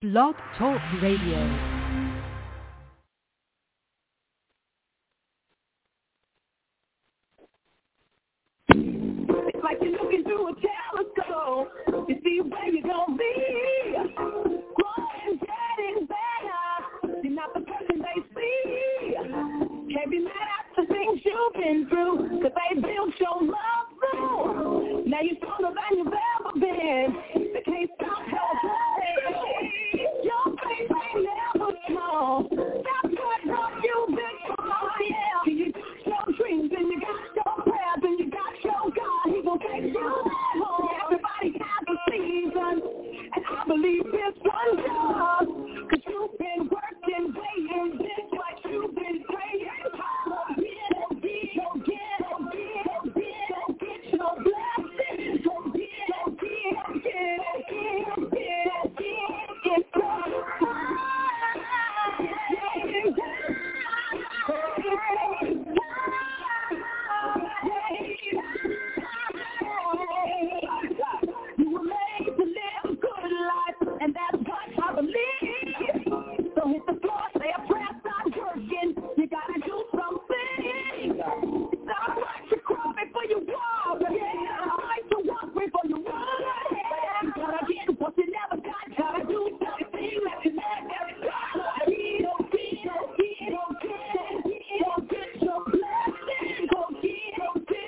Blog Talk Radio. Like you're looking through a telescope, you see where you're gonna be. Growing, getting better. You're not the person they see. Can't be mad at the things you've been through, 'cause they built your love through. Now you're stronger than you've ever been. They can't stop your play. Your faith ain't never small. That's what helped you before, yeah. You got your dreams and you got your prayers and you got your God. He gon' take you home. Everybody has a season, and I believe this one does. 'Cause you've been working, waiting, this what you've been praying. Go get your blessing. Go get You were made to live a good life, and that's what I believe. So hit the floor, say a prayer, start working. You gotta do something. Stop what you crawl before you walk. Fight to walk before you run. Gotta get what you never got. Gotta do something that you never got. Get your blessing. Go get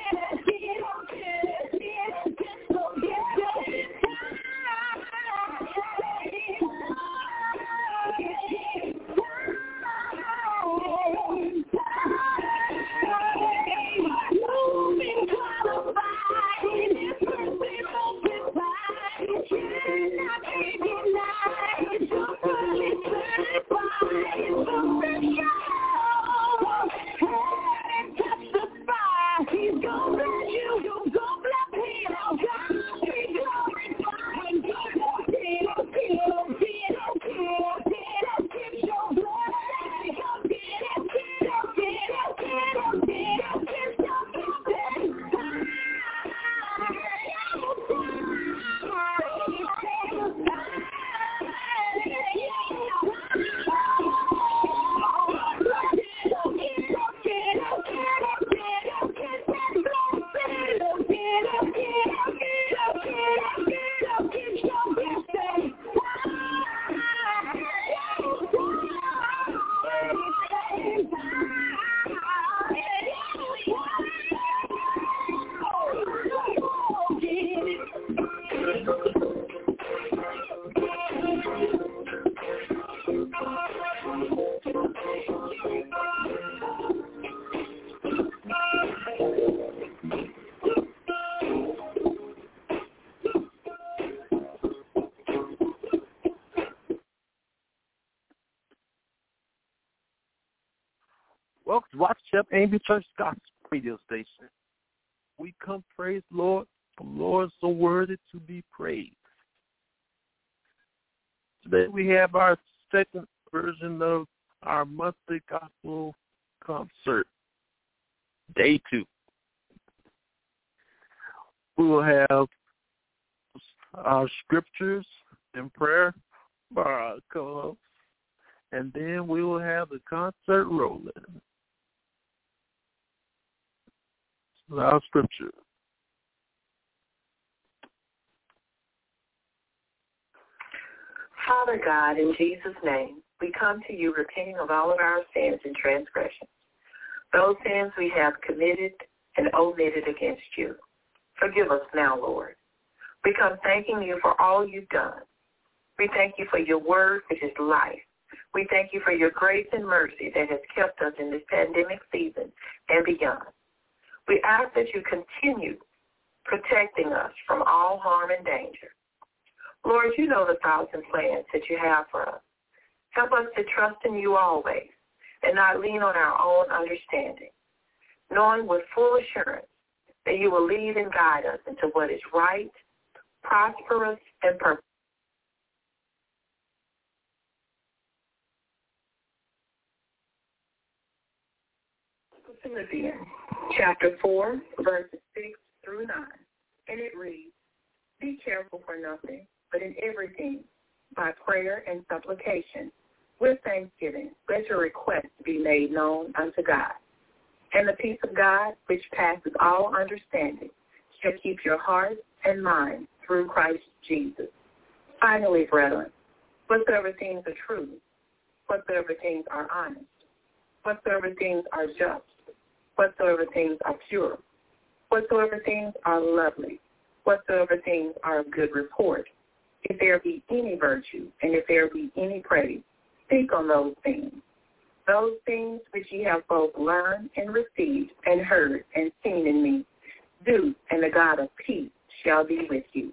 Welcome to Rochester Angel Church Gospel Radio Station. We come praise the Lord, the Lord is so worthy to be praised. Today we have our second version of our monthly gospel concert, day 2. We will have our scriptures and prayer by our co-host, and then we will have the concert rolling. Our scripture. Father God, in Jesus' name, we come to you repenting of all of our sins and transgressions, those sins we have committed and omitted against you. Forgive us now, Lord. We come thanking you for all you've done. We thank you for your word, which is life. We thank you for your grace and mercy that has kept us in this pandemic season and beyond. We ask that you continue protecting us from all harm and danger. Lord, you know the thoughts and plans that you have for us. Help us to trust in you always and not lean on our own understanding, knowing with full assurance that you will lead and guide us into what is right, prosperous, and purposeful. Philippians chapter 4, verses 6 through 9, and it reads, "Be careful for nothing, but in everything, by prayer and supplication. With thanksgiving, let your requests be made known unto God. And the peace of God, which passes all understanding, shall keep your heart and mind through Christ Jesus. Finally, brethren, whatsoever things are true, whatsoever things are honest, whatsoever things are just, whatsoever things are pure, whatsoever things are lovely, whatsoever things are of good report, if there be any virtue, and if there be any praise, think on those things. Those things which ye have both learned and received and heard and seen in me, do, and the God of peace shall be with you.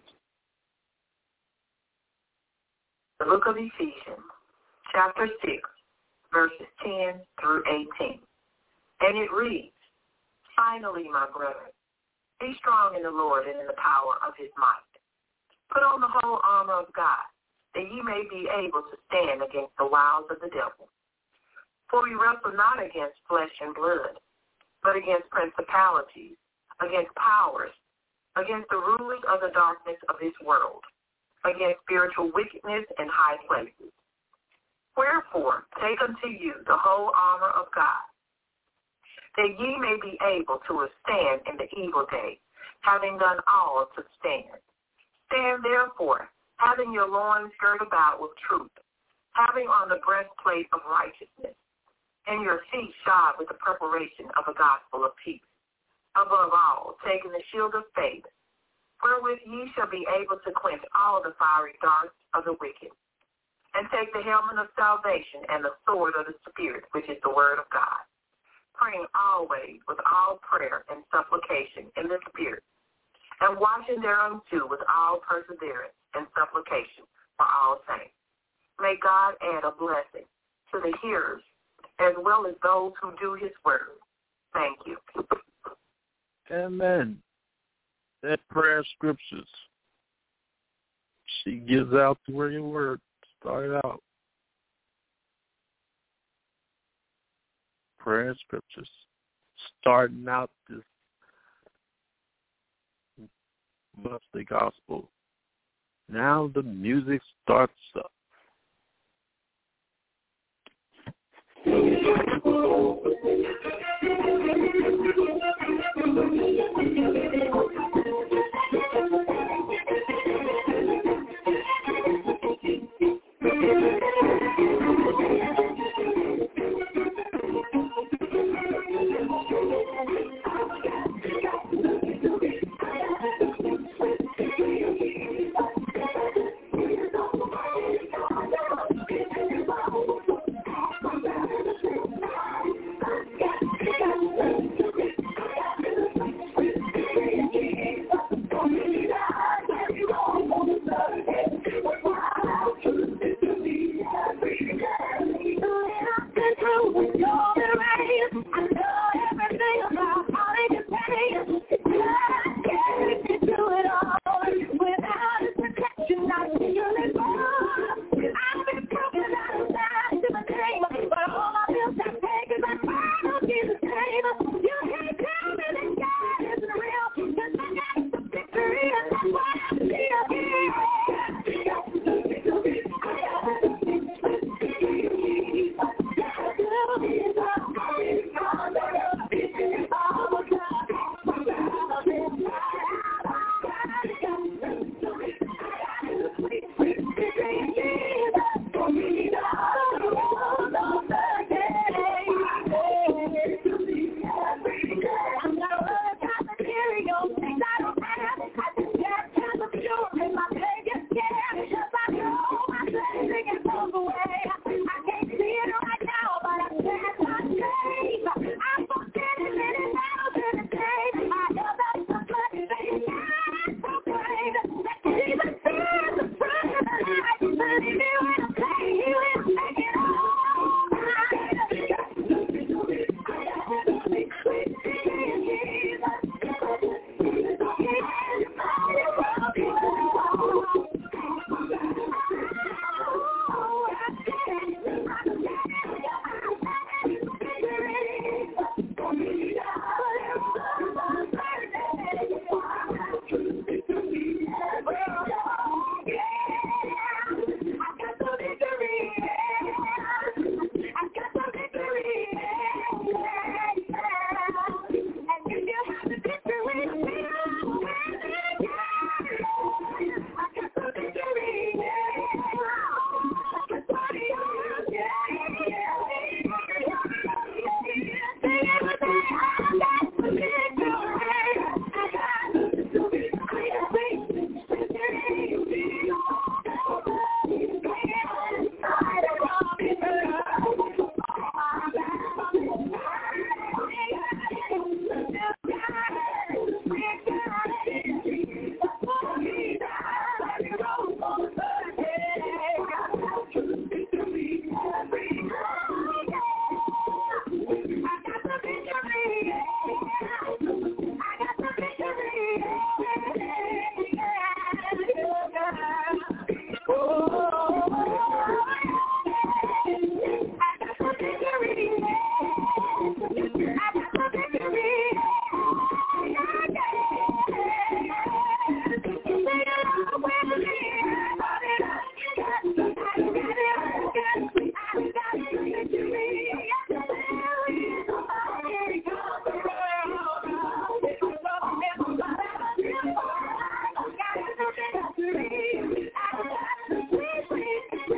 The book of Ephesians, chapter 6, verses 10 through 18. And it reads, Finally, my brethren, be strong in the Lord and in the power of his might. Put on the whole armor of God, that ye may be able to stand against the wiles of the devil. For we wrestle not against flesh and blood, but against principalities, against powers, against the rulers of the darkness of this world, against spiritual wickedness in high places. Wherefore, take unto you the whole armor of God, that ye may be able to withstand in the evil day, having done all to stand. Stand therefore, having your loins girt about with truth, having on the breastplate of righteousness, and your feet shod with the preparation of the gospel of peace. Above all, taking the shield of faith, wherewith ye shall be able to quench all the fiery darts of the wicked, and take the helmet of salvation and the sword of the Spirit, which is the word of God, praying always with all prayer and supplication in the Spirit, and watching thereunto with all perseverance and supplication for all saints. May God add a blessing to the hearers as well as those who do his word. Thank you. Amen. That prayer scriptures. She gives out the word word. Started out. Prayer scriptures. Starting out this monthly gospel. Now the music starts up.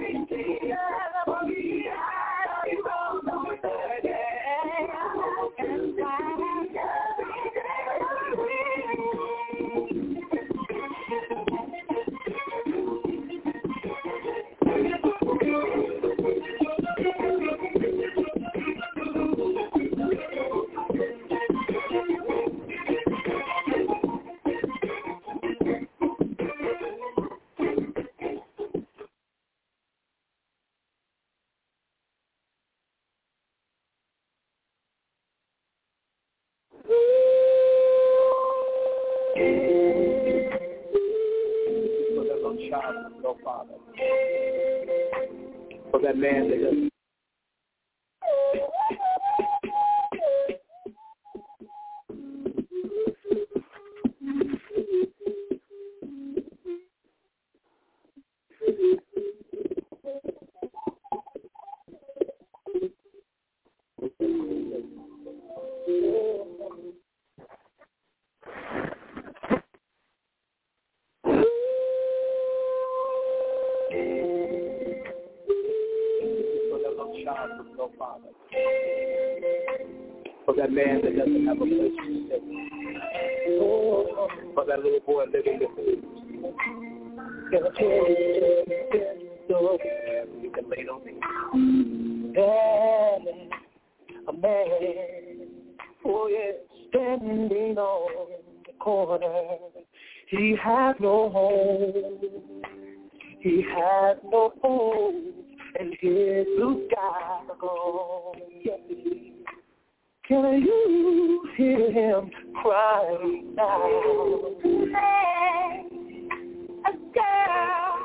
For that man that doesn't. For that man that doesn't have a place to stay. For that little boy living with him. You can lay on me. A man, oh yeah, standing on the corner. He has no home. He has no home. And his blue skies are gone. Can you hear him crying now? A girl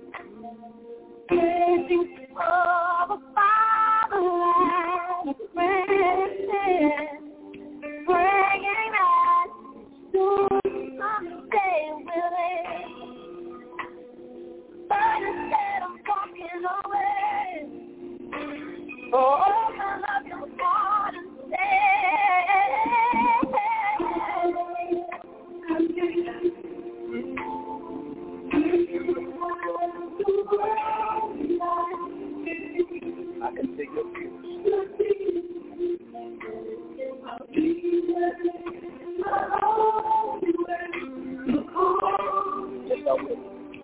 waiting for the father and a friend, praying that soon someday will end. But instead of walking away, open up your heart and I can see your tears. Yes, I will.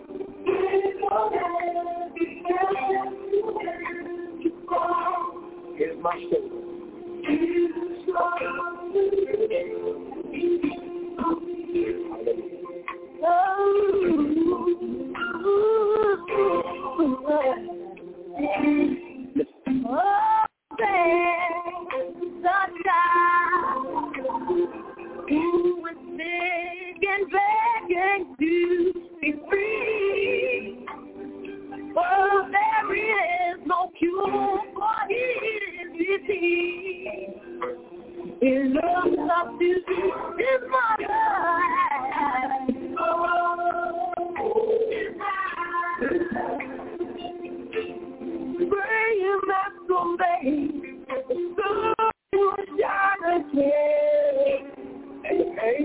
Here's my shoulder. Who is begging to be free? Oh, there is no cure for his disease. He looks up to his mother. Praying that someday the sun will shine again. Hey,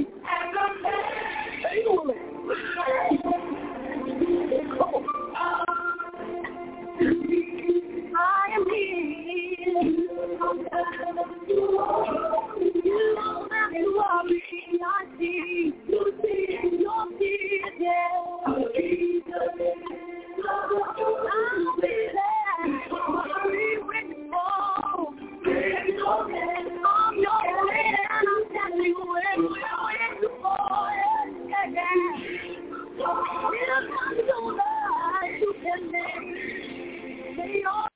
I am here. You know that you are me. I see your tears, yeah. I'll be there. Free with you all. I'm your friend. I'm telling you where you are. You can make me all.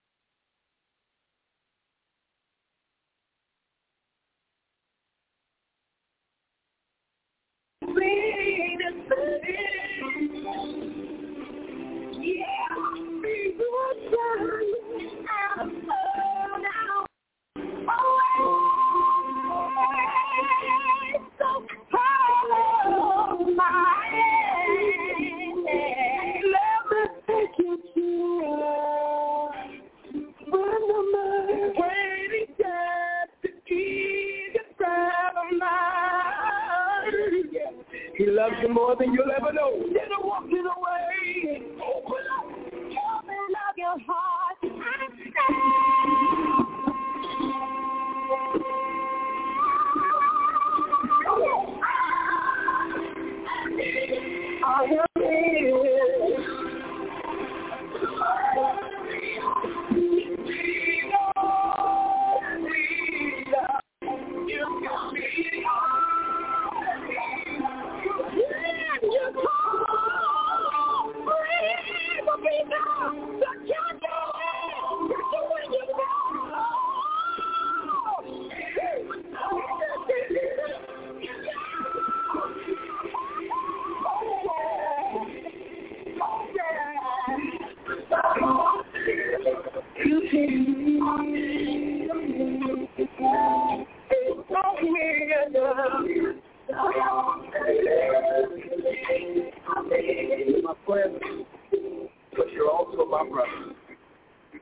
He loves you more than you'll ever know. Then walking away. Open up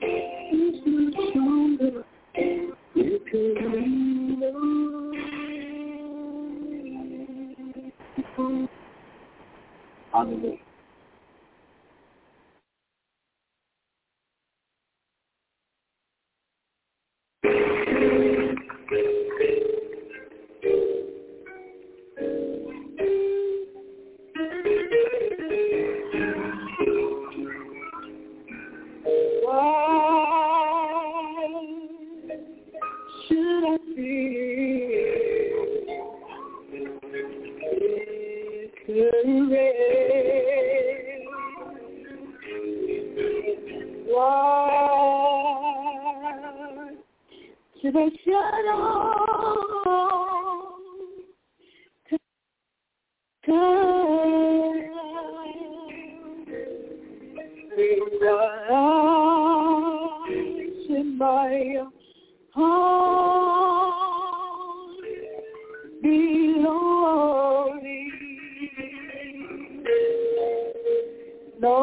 Hallelujah. Should I shut off? In my heart be lonely. No,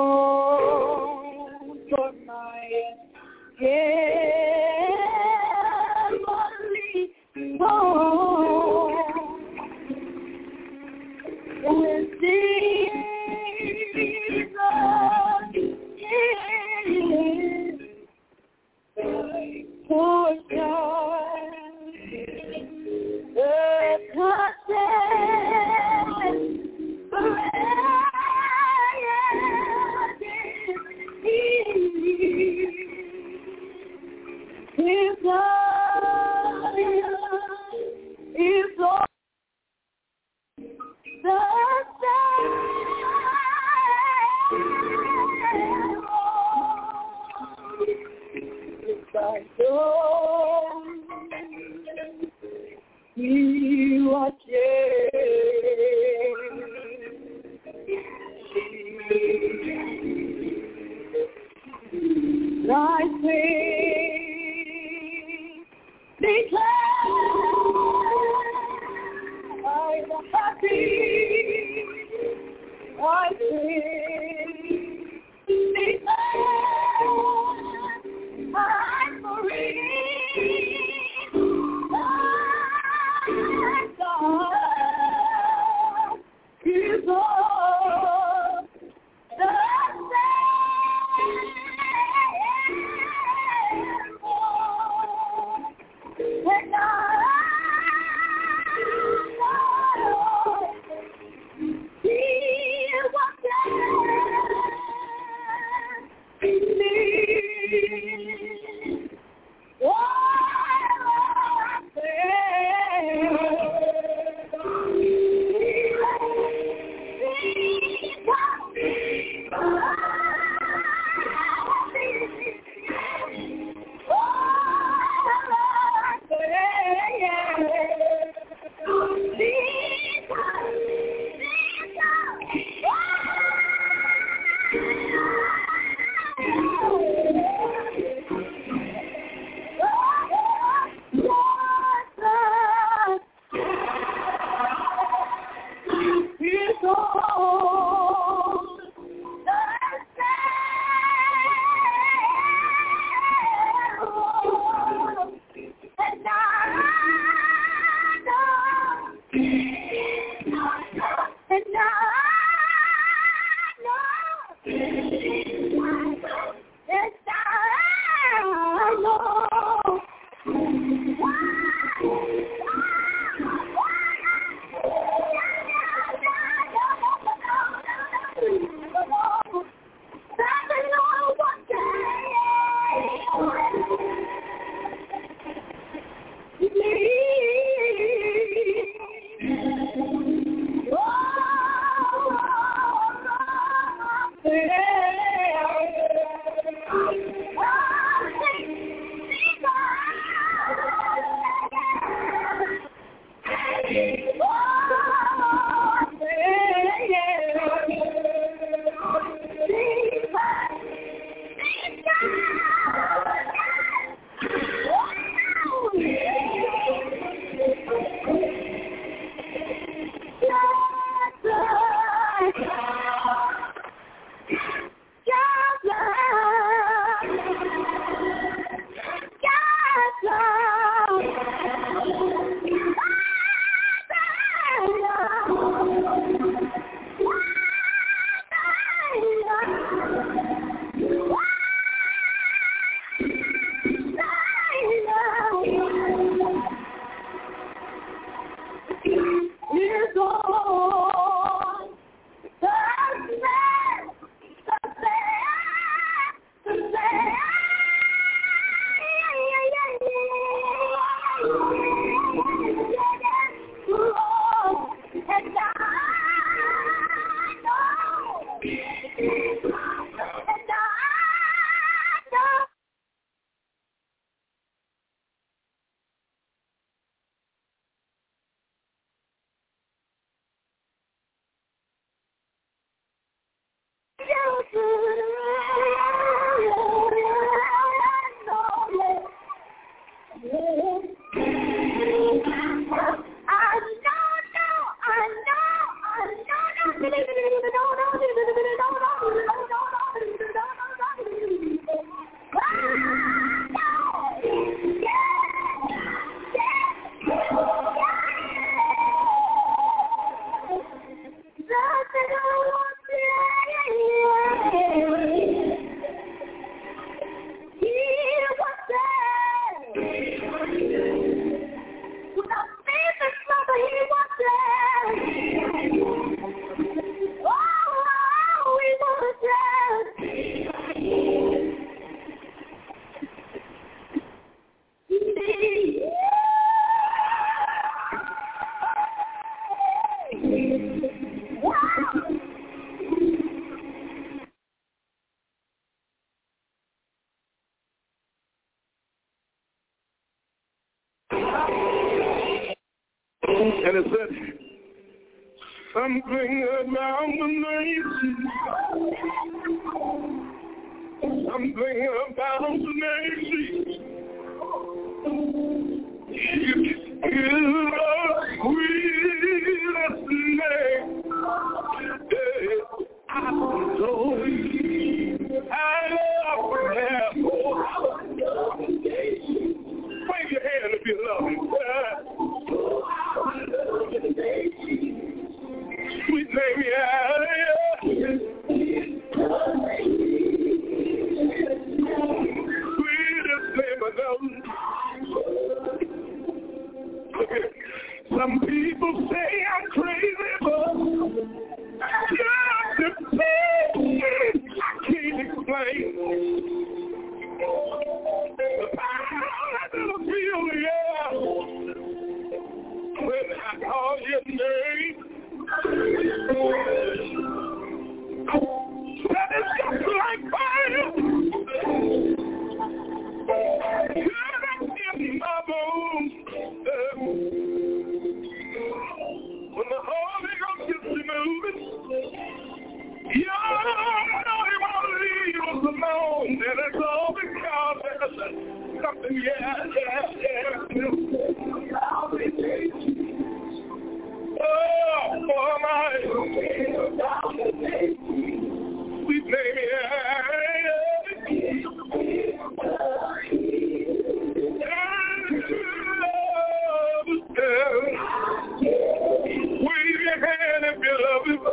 for my heavenly home. When Jesus is my portion, the constant His love is all the same. He watches. I sing, declare, I'm happy. I sing, declare, I'm free. My God is all the same. And I see what And it said, something about the name Jesus. Something about the name Jesus. You are sweetest name. I know I love him. Wave your hand if you love him. Sweet name, yeah. Sweetest name I know. Some people say I'm crazy, but I can't explain. The power that I feel, yeah, when I call your name. That is just like fire. In my bones. When the Holy Ghost gets to moving, you know he won't leave us alone. And it's all because there's something, yeah. Oh, for my sweet name, yeah. Wave your hand if you love him.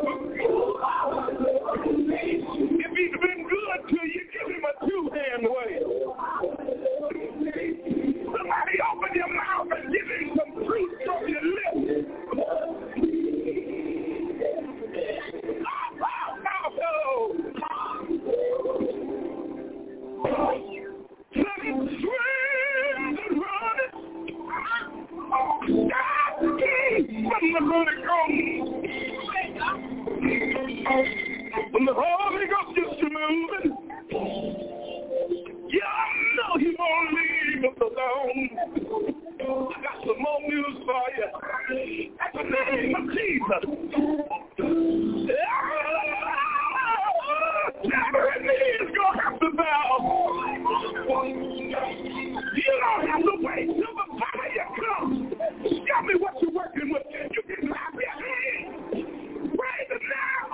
If he's been good to you, give him a two-hand wave. Somebody open your mouth and give him some fruit from your lips. Let him swim and run. When the Holy Ghost, when the Holy Ghost gets to moving, you know he won't leave us alone. I got some more news for you. That's the name of Jesus. Every knee is going to have to bow. You don't have to wait till the fire comes. Tell me what you're working with. You can clap your hands. Praise it now.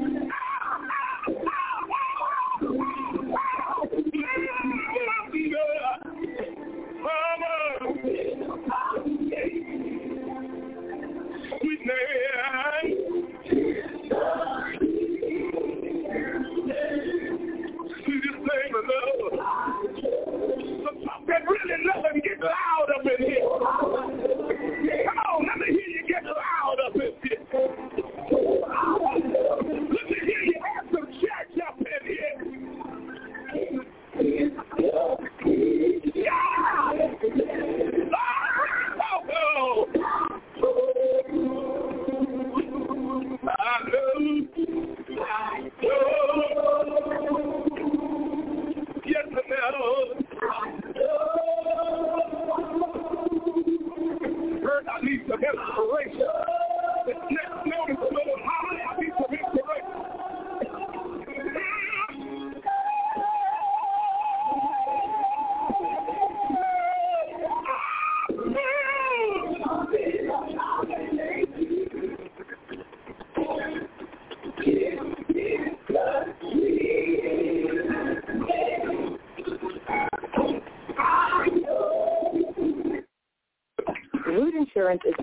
Mama. Sweet name. Sweetest name I know. assurances.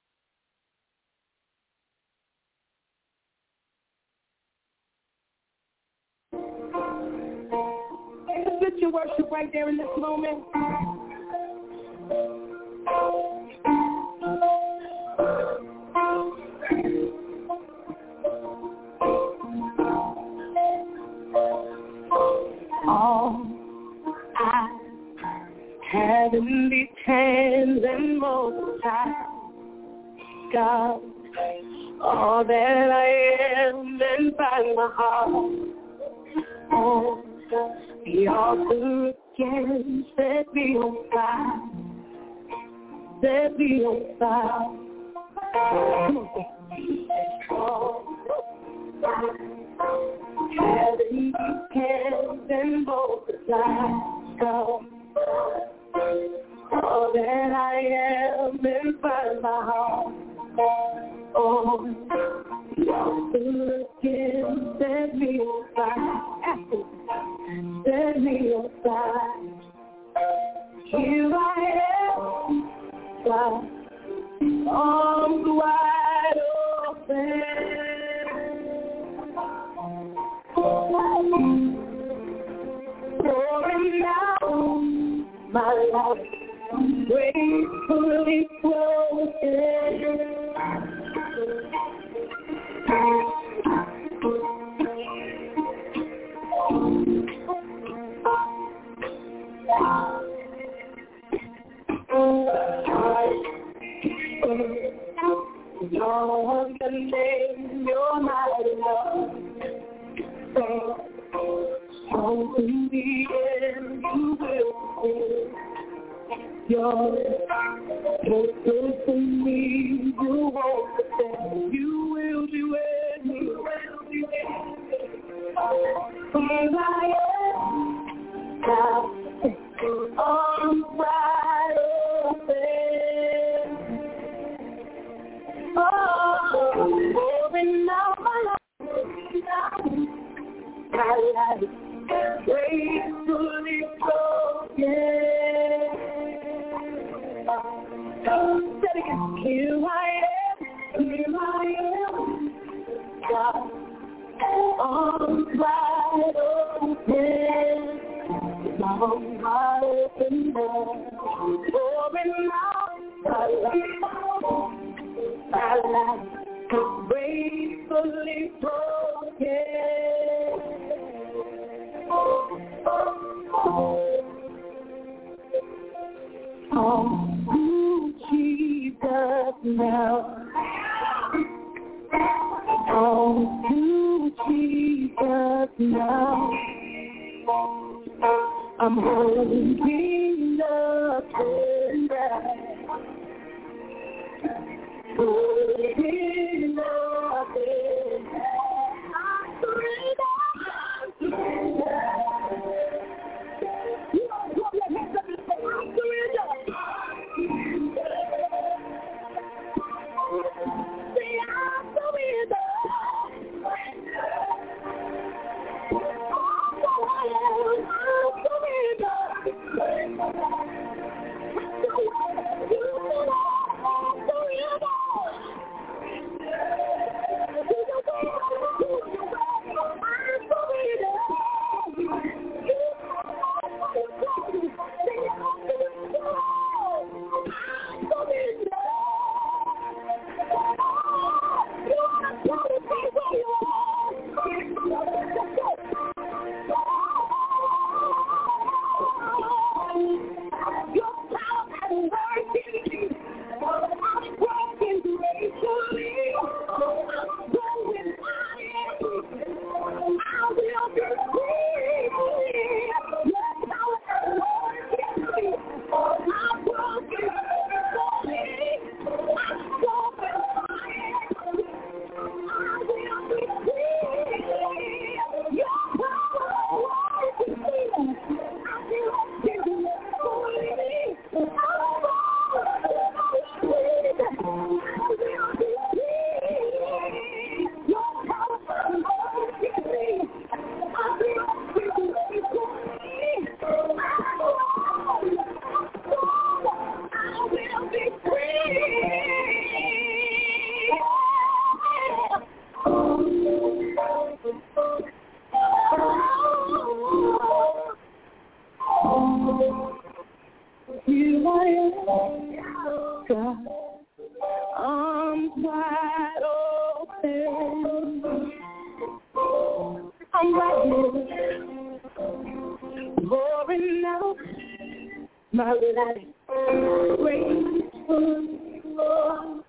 Lift your worship right there in this moment. All I have in these hands and most high, God, all that I am and find my heart. Oh, the altar again, set me on fire, set me on fire. Come on, having these hands and multiply, God, all that I am and find my heart. Oh, the altar again, set me on fire. Set me on fire. Here I am, God, arms wide open. Pouring out my life, gratefully broken. Lord, the name, your mighty love. So in the end, you will see. You're so good to me, you won't forget. You will be with me, you will be with me. Here I am, now, arms wide open. Oh, moving now my life, gracefully broken. Here I am, God, arms wide open, arms wide open now, moving now my life, gracefully broken. Oh, Jesus now. Oh, Jesus now. I'm holding nothing back. Holding nothing back. I surrender. You don't throw your hands up and say, I surrender. Say, I surrender. I surrender. Here I am, God. I'm wide open. I'm right here, pouring out my life, grateful for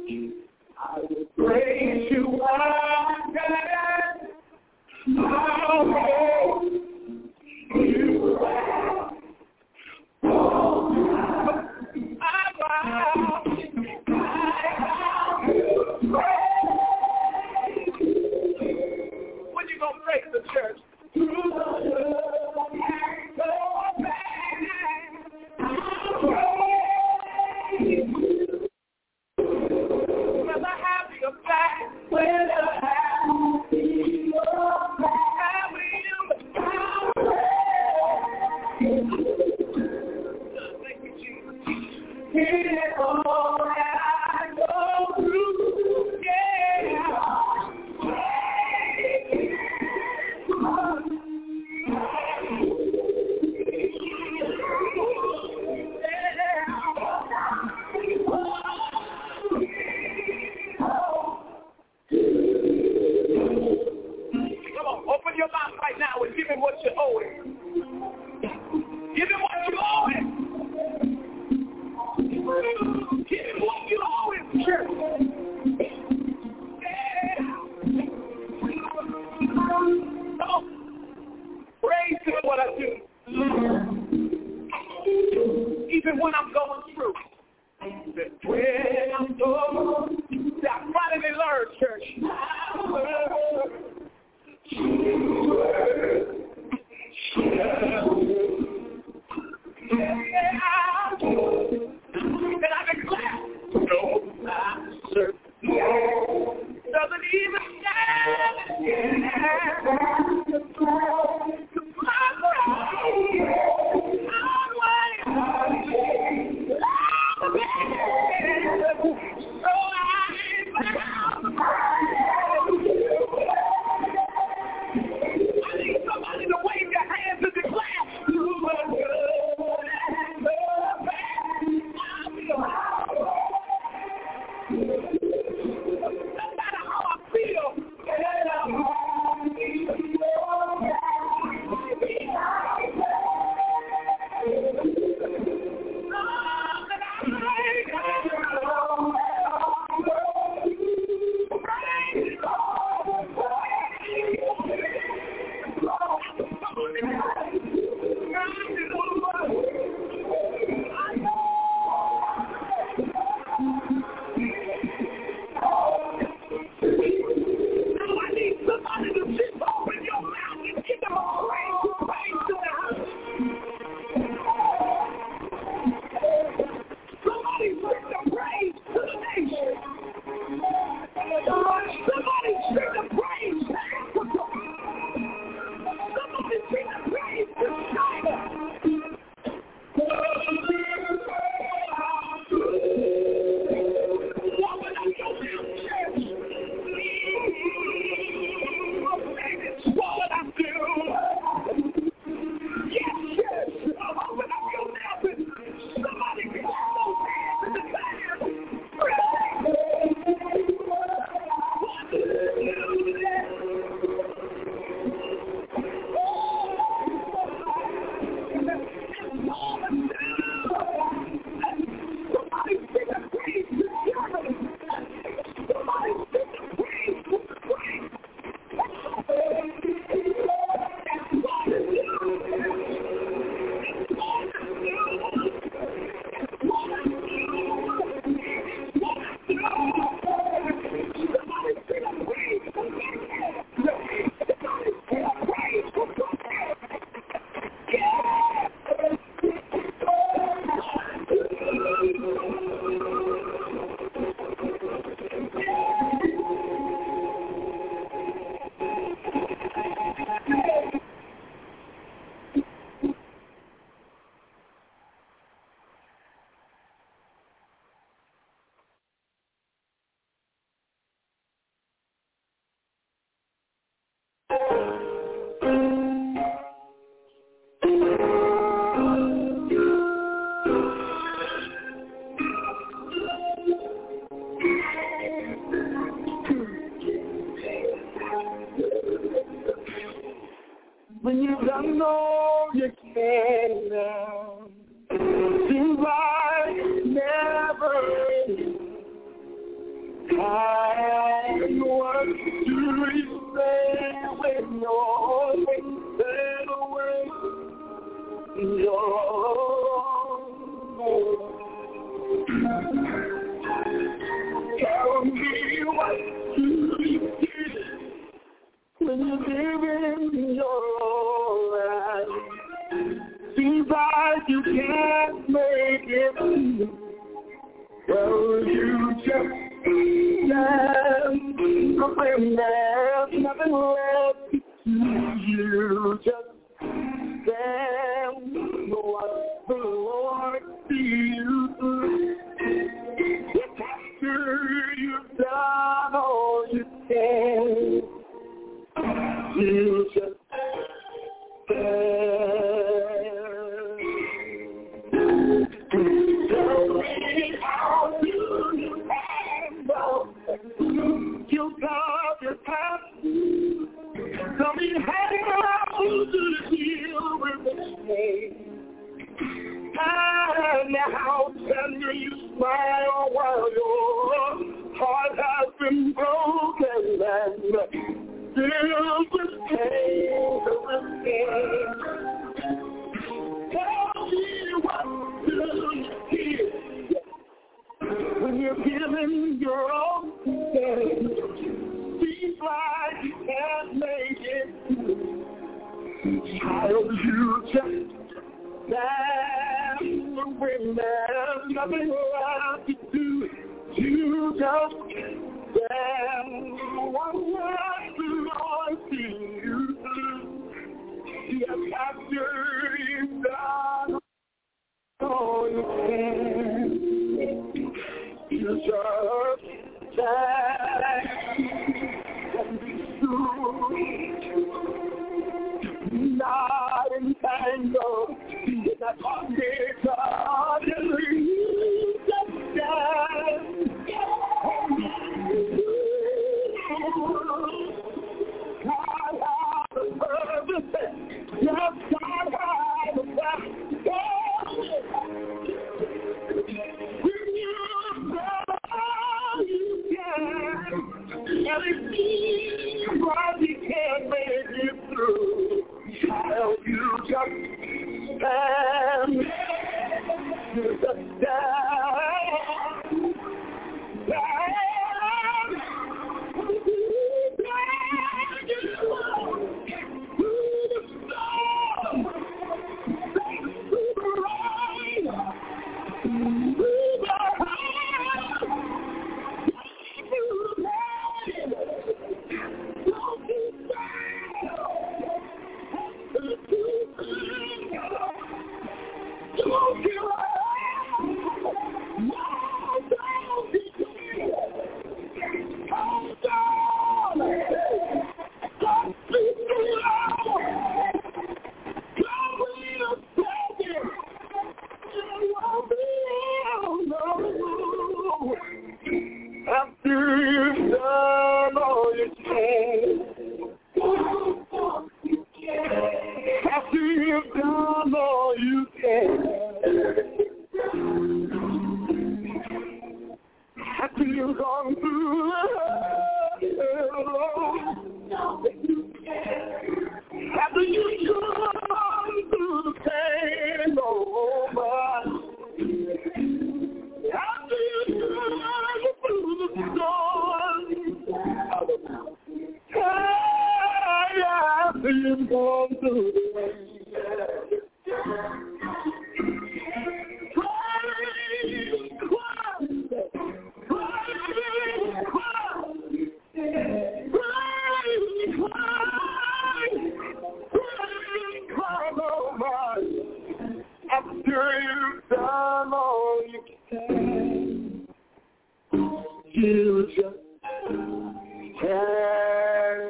I will praise you, my God. I'll praise you. When you gonna praise the church? When you don't know you can now, survive never. you stay when your fade away? Tell me what you did when you give in your all. Seems like you can't make it. Well, you just stand when there's nothing left to do. You just stand what the Lord sees through. After you've done all you can, you just tell me how you handle. You got your past. Tell me how to deal with the pain. And how tender you smile while your heart has been broken and filled with pain. Tell me what you feel when you're giving your all. Seems like you can't make it. Child, you just stand when there's nothing left to do. You just stand one last Lord see you through. Yes, after you've done all you can, you just stand and be true. Not entangled in that bondage of you just stand. God has a purpose. Yes, God has a plan. When you know you can, and it seems like you can't make it through. Child, you just stand. You just stand. After you've done all you can, after you've done all you can, after you've gone through after you've gone through the pain, oh my. After you've gone through the storm, after you've gone through the rain, after you've done all you can, you just can.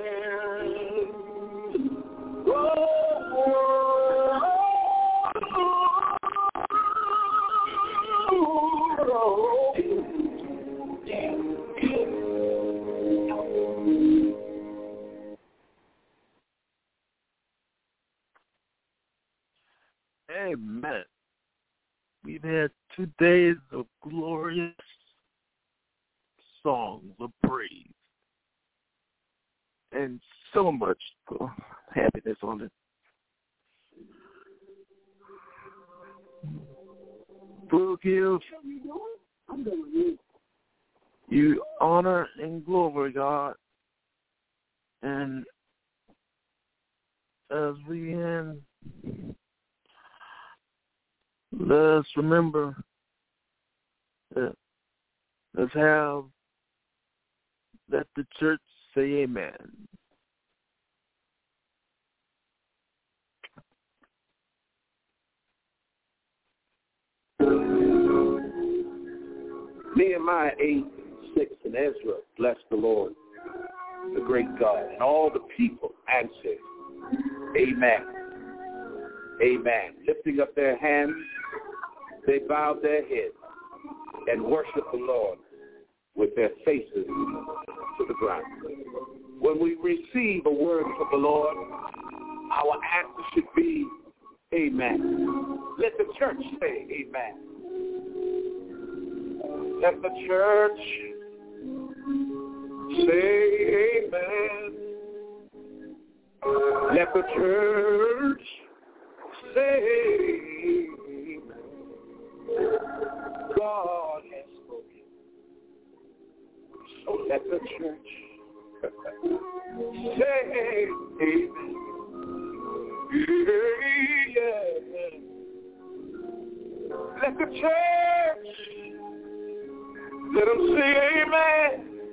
Amen. We've had 2 days of glorious songs of praise. and so much happiness on it. We'll give you honor and glory, God. And as we end, let's remember that let's have that the church say amen. Nehemiah 8:6 and Ezra blessed the Lord, the great God, and all the people answered, amen. Amen. Lifting up their hands, they bowed their heads and worshiped the Lord with their faces to the ground. When we receive a word from the Lord, our answer should be amen. Let the church say amen. Let the church say amen. Let the church say amen. God has spoken. So let the church say amen. Yeah. Let the church, let them say amen.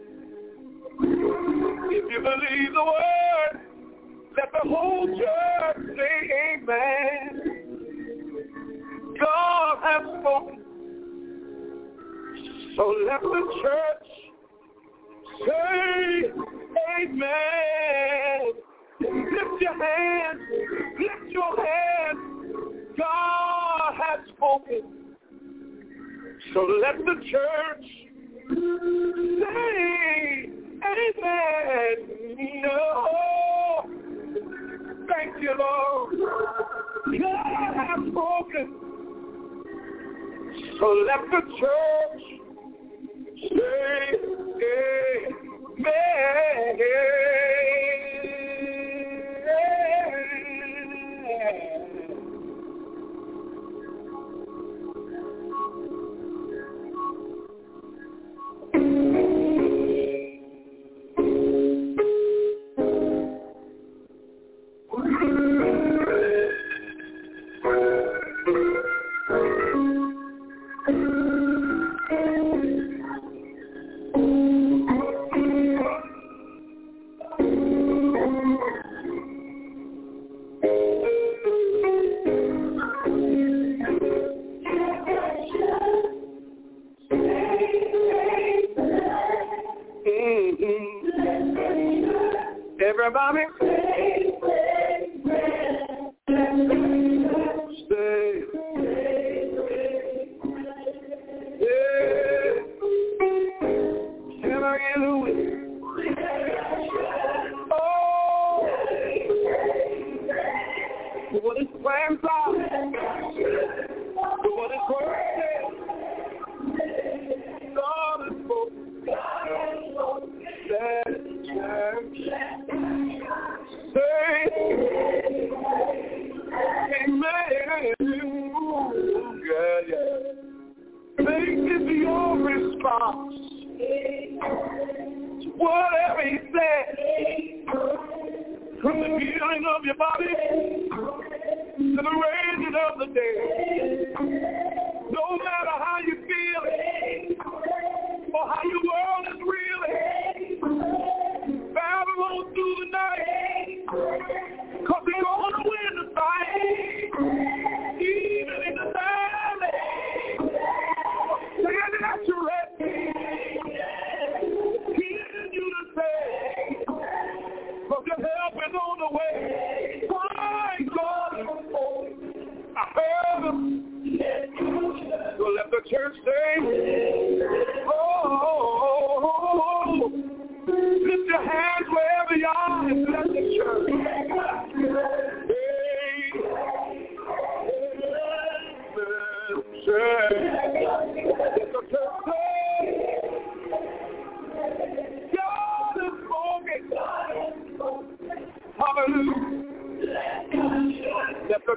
If you believe the word, let the whole church say amen. God has spoken. So let the church say amen. Lift your hands. Lift your hands. God has spoken. So let the church say amen. No. Thank you, Lord. God has spoken. So let the church say amen. Everybody stay. Yeah. Can I get a witness? Oh, what his plans are, what his word says. God is spoken. Say amen. Yeah. Make it your response to whatever he said. From the healing of your body to the raising of the dead. No matter how you feel or how your world is reeling, battle on through the night, 'cause you're gonna win the fight, even in the valley. Standing at your rest, keeping you to say, 'cause your help is on the way. My God, I heard him. So let the church say, oh.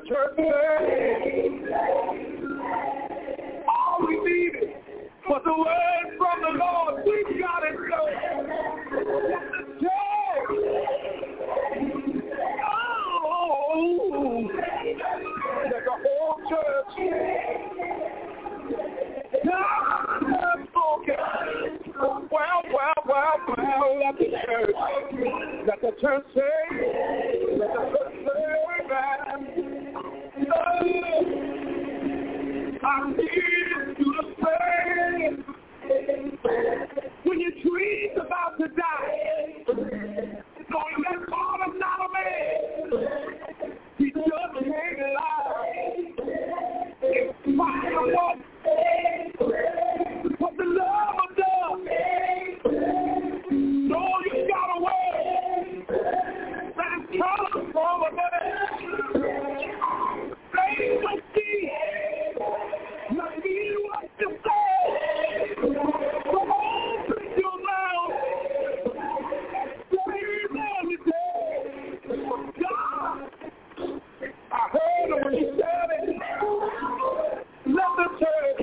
church say, all we needed was a word from the Lord. We got it, so let the church, let the whole church, let the church say, let the church say, amen. I need you to say, when your dream's about to die, knowing that God is not a man, he just can't lie. It's possible. What the love of God. No, you got a word that's coming from a man. Say what see. Let me what you say. Come on, put your mouth. Say everything. God, I heard him when he said it. Let the church.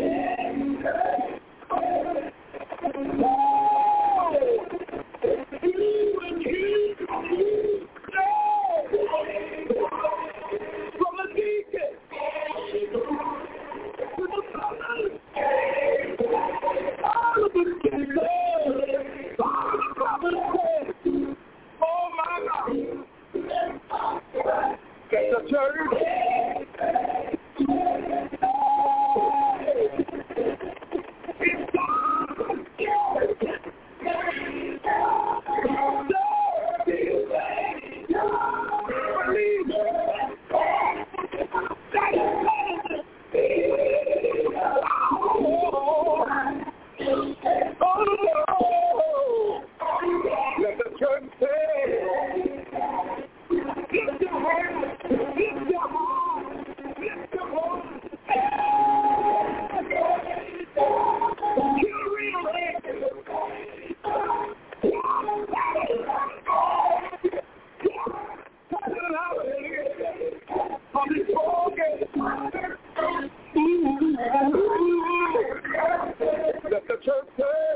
From the deacon to the brothers, all of the kids, all the brothers said, oh my God, get the church. It's God. Let the church say, lift your hands, lift your heart, lift your heart. You're real let the church say,